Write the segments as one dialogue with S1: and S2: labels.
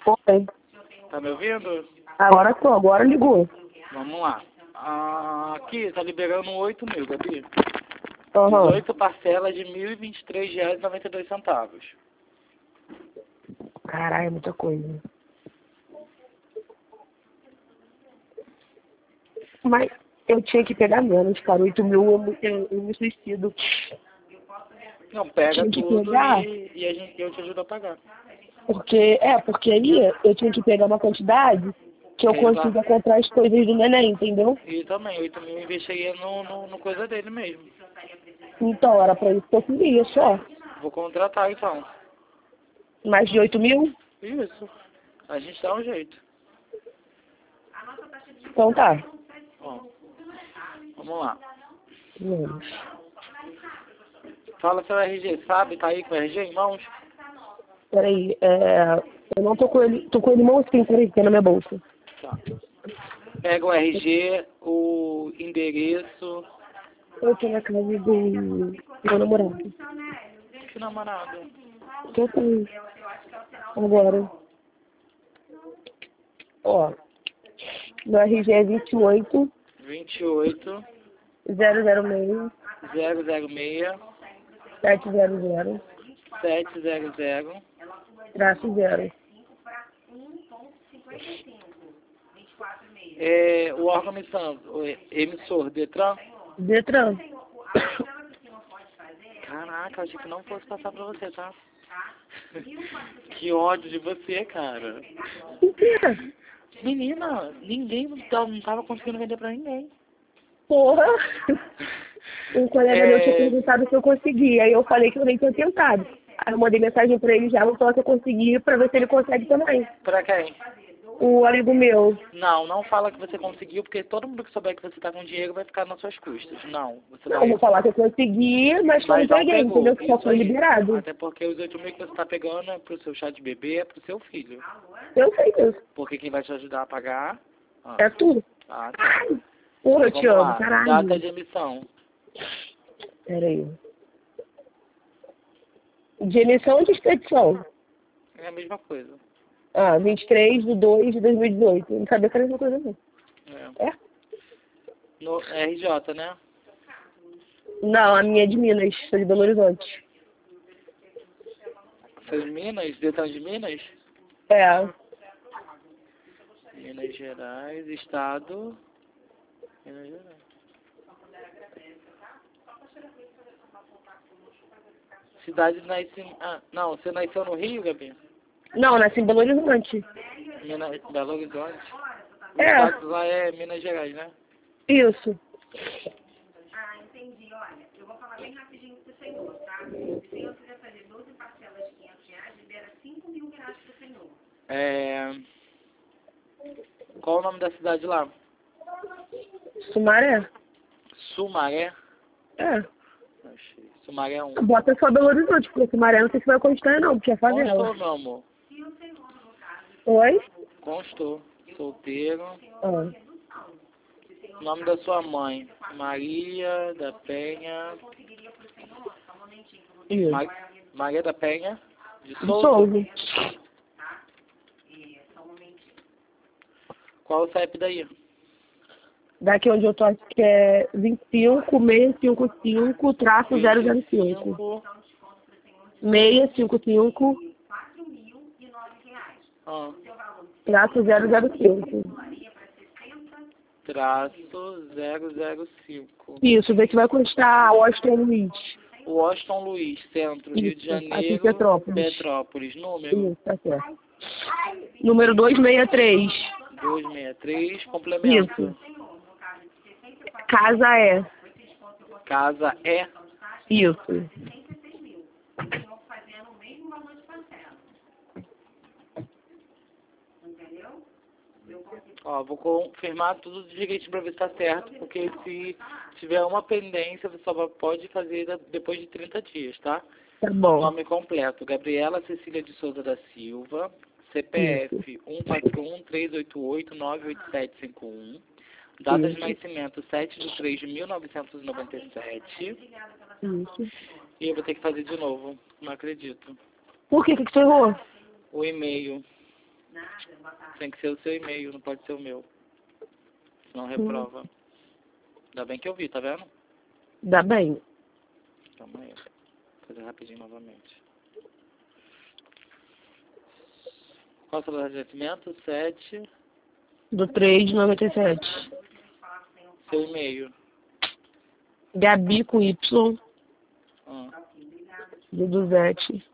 S1: Oi.
S2: Tá me ouvindo?
S1: Agora ligou.
S2: Vamos lá. Aqui, tá liberando 8 mil, Gabi.
S1: Aham.
S2: 18 parcelas de R$ 1.023,92.
S1: Caralho, é muita coisa. Mas eu tinha que pegar menos, cara. 8 mil eu me suicido.
S2: Não, pega
S1: Tinha que
S2: tudo
S1: pegar.
S2: e eu te ajudo a pagar.
S1: Porque aí eu tinha que pegar uma quantidade que eu
S2: Que aí lá-
S1: consiga comprar as coisas do neném, entendeu?
S2: E também, 8 mil eu investiria no coisa dele mesmo.
S1: Então, era pra isso que eu queria só.
S2: Vou contratar então.
S1: Mais de 8 mil?
S2: Isso. A gente dá um jeito.
S1: Então tá.
S2: Ó, vamos lá.
S1: Menos.
S2: Fala seu RG, sabe? Tá aí com o RG em mãos?
S1: Peraí, eu não tô com ele. Tô com ele em mão assim, peraí, que é na minha bolsa.
S2: Tá. Pega o RG, o endereço.
S1: Eu tô na casa do meu namorado.
S2: Que namorado?
S1: Que eu tenho. Agora. Ó. Meu RG é 28
S2: 28
S1: 006
S2: 006
S1: 700
S2: 700
S1: -0.
S2: o órgão emissor, Detran.
S1: Detran.
S2: Caraca, achei que não fosse passar pra você, tá? Que ódio de você, cara.
S1: Mentira.
S2: Menina, ninguém não tava conseguindo vender pra ninguém.
S1: Porra. Um colega meu tinha perguntado se eu conseguia. Aí eu falei que eu nem tinha tentado. Aí eu mandei mensagem pra ele já, não falou que eu consegui, pra ver se ele consegue também.
S2: Pra quem?
S1: O amigo meu.
S2: Não fala que você conseguiu, porque todo mundo que souber que você tá com dinheiro vai ficar nas suas custas. Não, você
S1: Não,
S2: vai...
S1: vou falar que eu consegui, mas que eu não
S2: Mas não
S1: peguei,
S2: pegou,
S1: entendeu? Que só
S2: isso
S1: foi
S2: aí.
S1: liberado.
S2: Até porque os 8 mil que você tá pegando é pro seu chá de bebê, é pro seu filho.
S1: Eu sei disso.
S2: Porque quem vai te ajudar a pagar...
S1: É tu.
S2: Tá.
S1: Porra, eu
S2: Então,
S1: te
S2: vamos
S1: amo,
S2: lá.
S1: caralho.
S2: Data de emissão.
S1: Peraí. De emissão ou de expedição?
S2: É a mesma coisa.
S1: 23/2/2018. Não sabia que era a mesma coisa, não. É?
S2: No RJ, né?
S1: Não, a minha é de Minas, sou de Belo Horizonte.
S2: Você é de Minas? Detran de Minas?
S1: É.
S2: Minas Gerais, Estado... Minas Gerais. Cidade de nascimento... não, você nasceu no Rio, Gabi?
S1: Não, nasci em Belo Horizonte.
S2: Belo Horizonte? O
S1: É.
S2: estado lá é Minas Gerais, né?
S1: Isso.
S3: Entendi. Olha, eu vou falar bem rapidinho pro senhor, tá? Se o senhor quiser fazer 12 parcelas de R$ 500, libera R$ 5.000 pro senhor.
S2: Qual o nome da cidade lá?
S1: Sumaré?
S2: Sumaré?
S1: É.
S2: Achei. Sumaré 1.
S1: Bota só Belo Horizonte, porque Sumaré não sei se vai constar não, porque é favela.
S2: Constou, meu amor.
S1: Oi?
S2: Constou. Solteiro.
S1: Ah.
S2: Nome da sua mãe? Maria da Penha.
S1: Isso.
S2: Maria da Penha? De Souza?
S1: Souza.
S2: Qual o CEP daí?
S1: Daqui onde eu tô, acho que é 25655-005. 655 traço 005.
S2: Traço 005.
S1: Isso, vê que vai constar Washington Luiz.
S2: Washington Luiz, Centro, Rio de
S1: Isso, aqui em
S2: Janeiro,
S1: Petrópolis.
S2: Petrópolis. Número?
S1: Isso, tá certo. Número 263.
S2: 263, complemento.
S1: Isso. Casa é.
S2: Casa é.
S1: Isso.
S2: Ó, vou confirmar tudo direitinho pra ver se tá certo, porque se tiver uma pendência, você só pode fazer depois de 30 dias, tá?
S1: Tá bom.
S2: Nome completo: Gabriela Cecília de Souza da Silva, CPF 141-388-98751, data de nascimento 7/3/1997.
S1: Isso.
S2: E eu vou ter que fazer de novo, não acredito.
S1: Por que você errou?
S2: O e-mail.
S3: Nada, boa tarde.
S2: Tem que ser o seu e-mail, não pode ser o meu. Senão reprova. Ainda bem que eu vi, tá vendo?
S1: Dá bem.
S2: Calma aí. Vou fazer rapidinho novamente. Qual é o seu lugar de nascimento? 7.
S1: Do 3,97.
S2: Seu e-mail.
S1: Gabi com Y. Duduzete.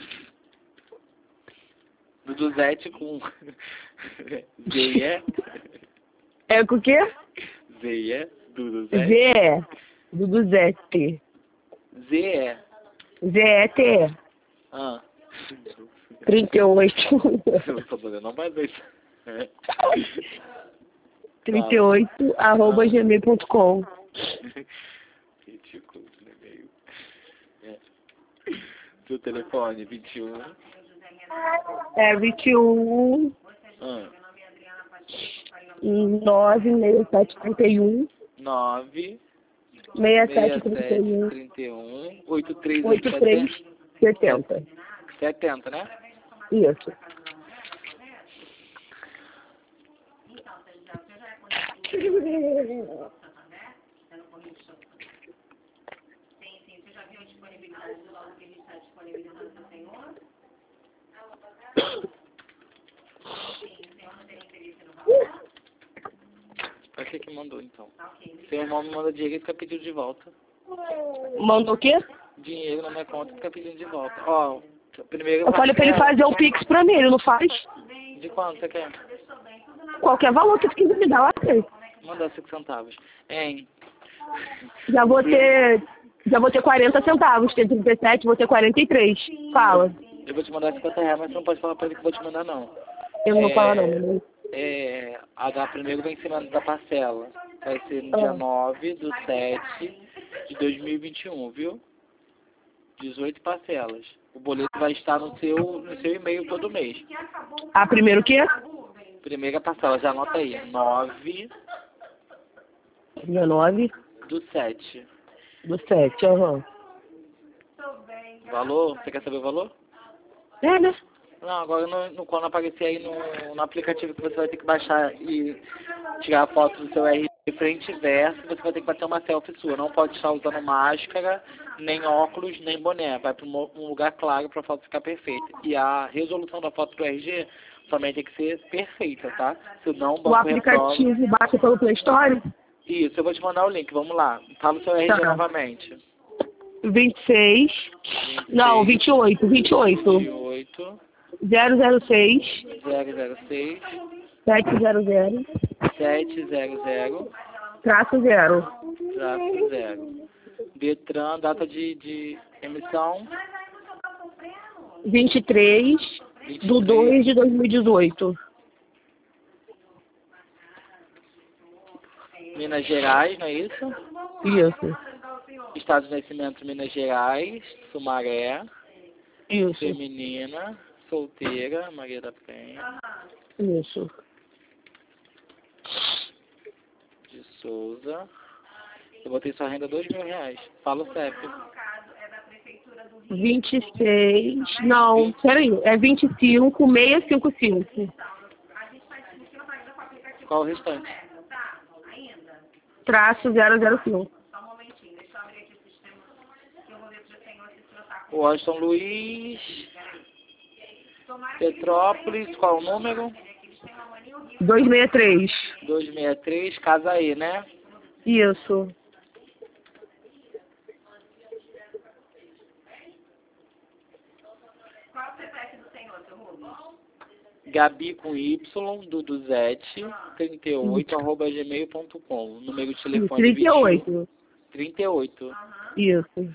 S2: Duduzete com Z-E.
S1: É com o quê?
S2: Z-E. Duduzete.
S1: Z. Duduzete.
S2: Z-E.
S1: ZETE. 38.
S2: Eu tô fazendo não mais isso.
S1: 38, arroba gmail.com.
S2: Ridículo esse e-mail. Seu telefone, 21.
S1: É 21 96731
S2: 9
S1: 6731
S2: 31 83
S1: 8370.
S2: 70, né?
S1: Isso.
S3: Sim, você já viu a disponibilidade do valor que a gente está disponibilizando para o senhor? Sim, o senhor não tem interesse no valor?
S2: Pra que mandou então?
S3: Ok.
S2: Seu irmão me manda dinheiro e fica pedindo de volta.
S1: Mandou o quê?
S2: Dinheiro na minha conta e fica pedindo de volta. Ó, primeiro.
S1: Eu falei pra ele fazer o Pix pra mim, ele não faz.
S2: De quanto você quer?
S1: Qualquer valor que tu quiser me dar, eu aceito.
S2: Manda 5 centavos. Hein?
S1: Já vou ter 40 centavos, tem 37, vou ter 43. Fala.
S2: Eu vou te mandar 50 reais, mas você não pode falar pra ele que eu vou te mandar não.
S1: Eu não vou falar não.
S2: A primeiro vencimento da parcela vai ser no dia 9/7/2021, viu? 18 parcelas. O boleto vai estar no seu e-mail todo mês.
S1: Ah, primeiro o quê?
S2: Primeira parcela, já anota aí.
S1: 19
S2: 9/7.
S1: do 7, aham.
S2: Valor? Você quer saber o valor?
S1: É, né?
S2: Não, agora quando aparecer aí no aplicativo que você vai ter que baixar e tirar a foto do seu RG frente e verso, você vai ter que bater uma selfie sua. Não pode estar usando máscara, nem óculos, nem boné. Vai para um lugar claro para a foto ficar perfeita. E a resolução da foto do RG também tem que ser perfeita, tá? Senão o
S1: O
S2: banco reprova.
S1: aplicativo baixa pelo Play Store?
S2: Isso, eu vou te mandar o link. Vamos lá. Fala o seu RG novamente.
S1: 26. Não, 28.
S2: 28
S1: 006
S2: 006
S1: 700
S2: 700
S1: traço 0.
S2: traço 0. Detran, data de emissão
S1: 23 do 2 de 2018.
S2: Minas Gerais, não é isso?
S1: Isso.
S2: Estado de nascimento Minas Gerais, Sumaré,
S1: Isso.
S2: feminina, solteira, Maria da Penha,
S1: Isso.
S2: de Souza. Eu botei sua renda R$2.000. Fala o CEP.
S1: 26. Não, peraí. É 25655.
S2: Qual o restante?
S1: Traço 005.
S2: Washington Luiz, Petrópolis, qual o número?
S1: 263.
S2: 263, casa E, né?
S1: Isso.
S2: Gabi com Y, Duduzete, 38, arroba gmail.com. Número de telefone
S1: 38.
S2: 38.
S1: Isso.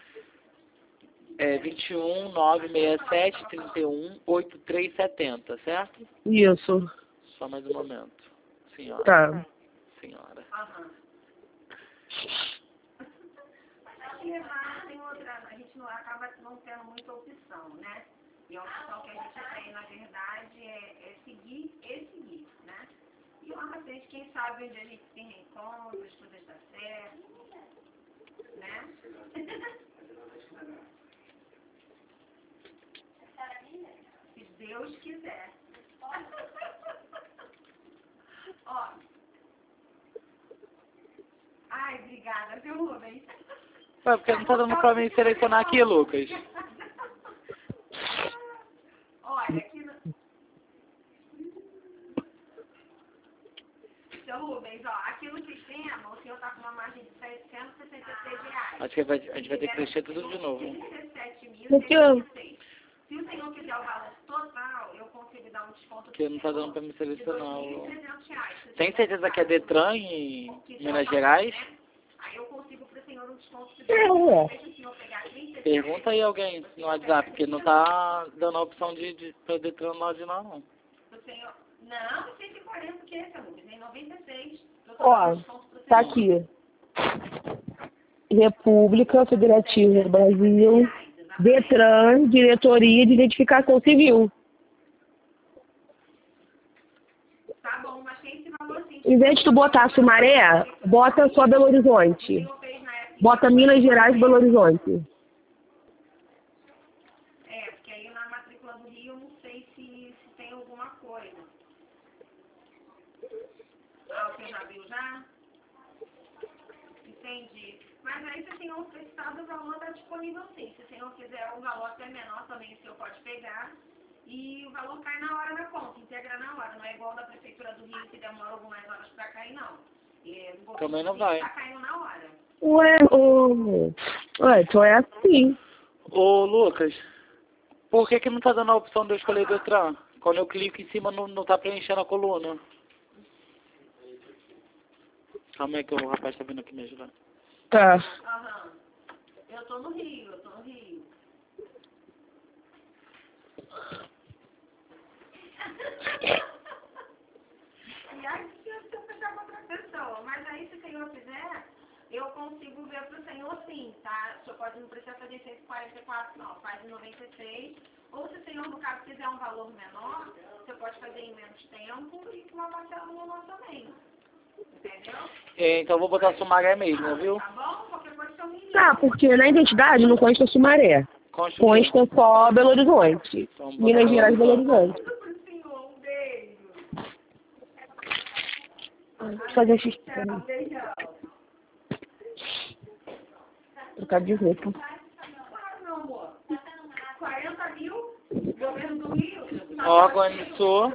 S2: 21 967 31 8370, certo?
S1: Isso.
S2: Só mais um momento. Senhora.
S1: Tá.
S2: Senhora.
S3: A gente não acaba não tendo muita opção, né? E a opção que a gente tem, na verdade, é seguir e seguir, né? E lá na frente, quem sabe onde a gente se reencontra, as coisas dão certo, né? Se Deus quiser. Ó. Ai, obrigada, viu, Rubens?
S2: Ué, porque não tá dando pra mim selecionar aqui, Lucas.
S3: Olha, aqui no... Seu Rubens, ó, aqui no sistema, o senhor tá com uma margem de R$766.
S2: Acho que a gente vai ter que preencher tudo de novo.
S3: 17.036. Se o senhor quiser o valor total, eu consigo dar um desconto.
S2: Porque não tá dando pra me selecionar.
S3: R$2.300.
S2: Tem certeza que é Detran em Minas Gerais?
S3: Aí eu consigo pro senhor um desconto de
S1: É, ué.
S3: deixa o senhor pegar 30.
S2: Pergunta aí alguém no WhatsApp, porque não tá dando a opção de pra Detran lá de lá, não.
S3: O senhor... Não, 140 que é, seu Rubens, em 96. Eu tô
S1: Ó,
S3: dando desconto pro senhor.
S1: tá aqui. República Federativa do Brasil, Detran, Diretoria de Identificação Civil.
S3: Tá bom, mas tem esse valor sim.
S1: Em vez de tu botar Sumaré, bota só Belo Horizonte. Bota Minas Gerais, Belo Horizonte.
S3: É, porque aí na matrícula do Rio eu não sei se tem alguma coisa. Ah, o senhor já viu já? Entendi. Mas aí se o senhor precisar do valor, está disponível sim. Se o senhor quiser um valor até menor também, o senhor pode pegar. E o valor cai na hora da conta, integra na hora. Não é igual da Prefeitura do Rio que demora algumas horas para cair, não.
S2: Também não vai.
S3: Está caindo na hora.
S1: Ué, então é assim.
S2: Ô, Lucas, por que não tá dando a opção de eu escolher Detran? Quando eu clico em cima, não tá preenchendo a coluna. Calma aí que o rapaz tá vindo aqui me ajudar.
S1: Tá.
S3: Aham. Eu tô no Rio. E aí se eu fechar com outra pessoa. Mas aí se o senhor quiser, eu consigo ver pro senhor sim, tá? O senhor pode não precisar fazer 144 não, faz em 96. Ou se o senhor, no caso, quiser um valor menor, você pode fazer em menos tempo e com uma parcela menor também. Entendeu?
S2: Então eu vou botar Sumaré mesmo, viu?
S3: Tá bom? Qualquer coisa que eu me ligue.
S1: Tá, porque na identidade não consta Sumaré.
S2: Consta o quê?
S1: Consta só Belo Horizonte.
S2: Então, vou
S1: Minas
S2: botar
S1: Gerais, Belo Horizonte.
S3: Senhor, um beijo.
S1: Deixa eu fazer xixi.
S3: Tchau, beijão.
S1: Trocar de roupa.
S3: Claro, meu amor. 40 mil, governo do Rio.
S2: Organizou.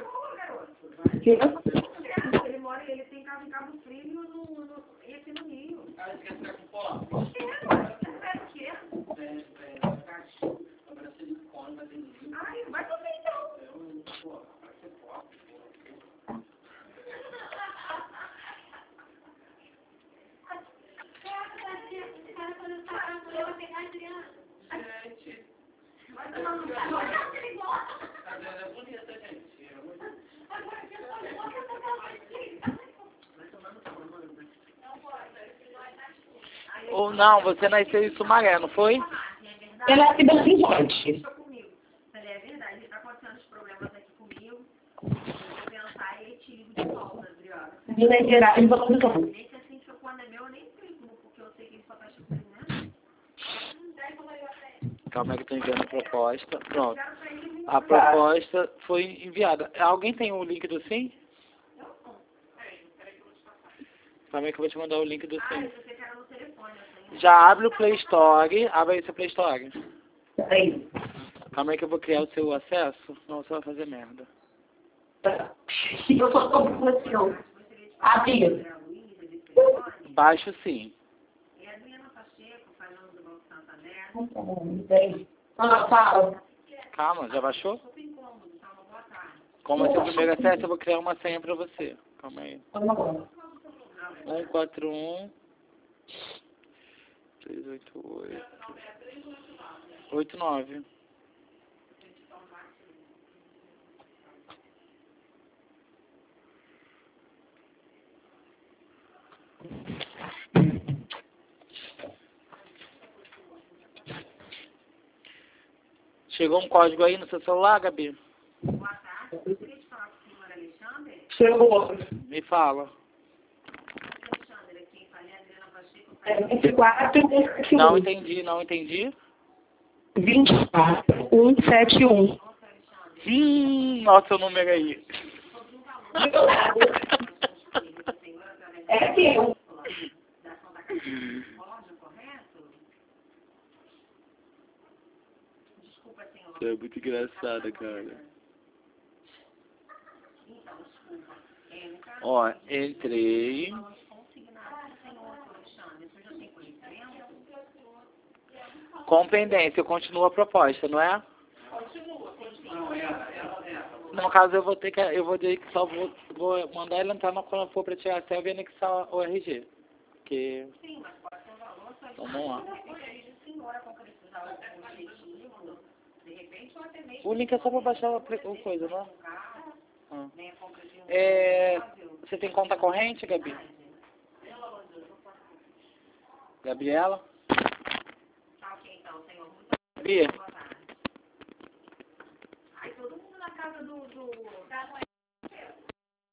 S3: Ele tem casa em Cabo Frio e aqui no Rio.
S2: Ah, você quer ficar com pó?
S3: Ai, vai também então. Vai tomar no cu.
S2: É bonita, gente. Ou não, você nasceu em Sumaré, não foi?
S1: Eu nasci em Belo Horizonte.
S3: Comigo. Falei, é verdade, está acontecendo os problemas aqui comigo. Eu vou pensar e te ligo de volta, Adriana.
S1: Minas Gerais, Belo Horizonte.
S3: Nem que assim, se quando é meu, eu nem clico, porque eu sei que ele só tá chegando, né?
S2: Calma aí que eu tô enviando a proposta. Pronto. A proposta foi enviada. Alguém tem o link do Sim? Calma aí que eu vou te mandar o link do Sim. Já abre o Play Store. Abre aí seu Play Store.
S1: Aí.
S2: Calma aí que eu vou criar o seu acesso. Não, você vai fazer merda.
S1: Eu só tô com você. Abrir.
S2: Baixo sim.
S3: E a Adriana Pacheco, falando do Banco Santander.
S1: Fala.
S2: Calma, já baixou?
S3: Super incômodo, tá? Uma boa tarde.
S2: Como é seu primeiro acesso, eu vou criar uma senha pra você. Calma aí. 141 388 89. Chegou um código aí no seu celular, Gabi?
S3: Boa tarde. Eu queria te falar com o senhor Alexandre.
S1: Chegou.
S2: Me fala.
S3: Alexandre, aqui, falei a Adriana Pacheco.
S1: 24,
S2: Não entendi, não entendi.
S1: 24, 171.
S2: Olha o seu número aí.
S1: É meu.
S2: Você é muito engraçada, cara. Ó, entrei. Com pendência, continua a proposta, não é? No caso, eu vou ter que só vou mandar ele entrar quando for para tirar a selva e anexar o RG. Porque... Vamos lá. O link é só para baixar o coisa, não é? Você tem conta corrente, Gabi? Gabriela? Gabi?
S3: Aí todo mundo na casa do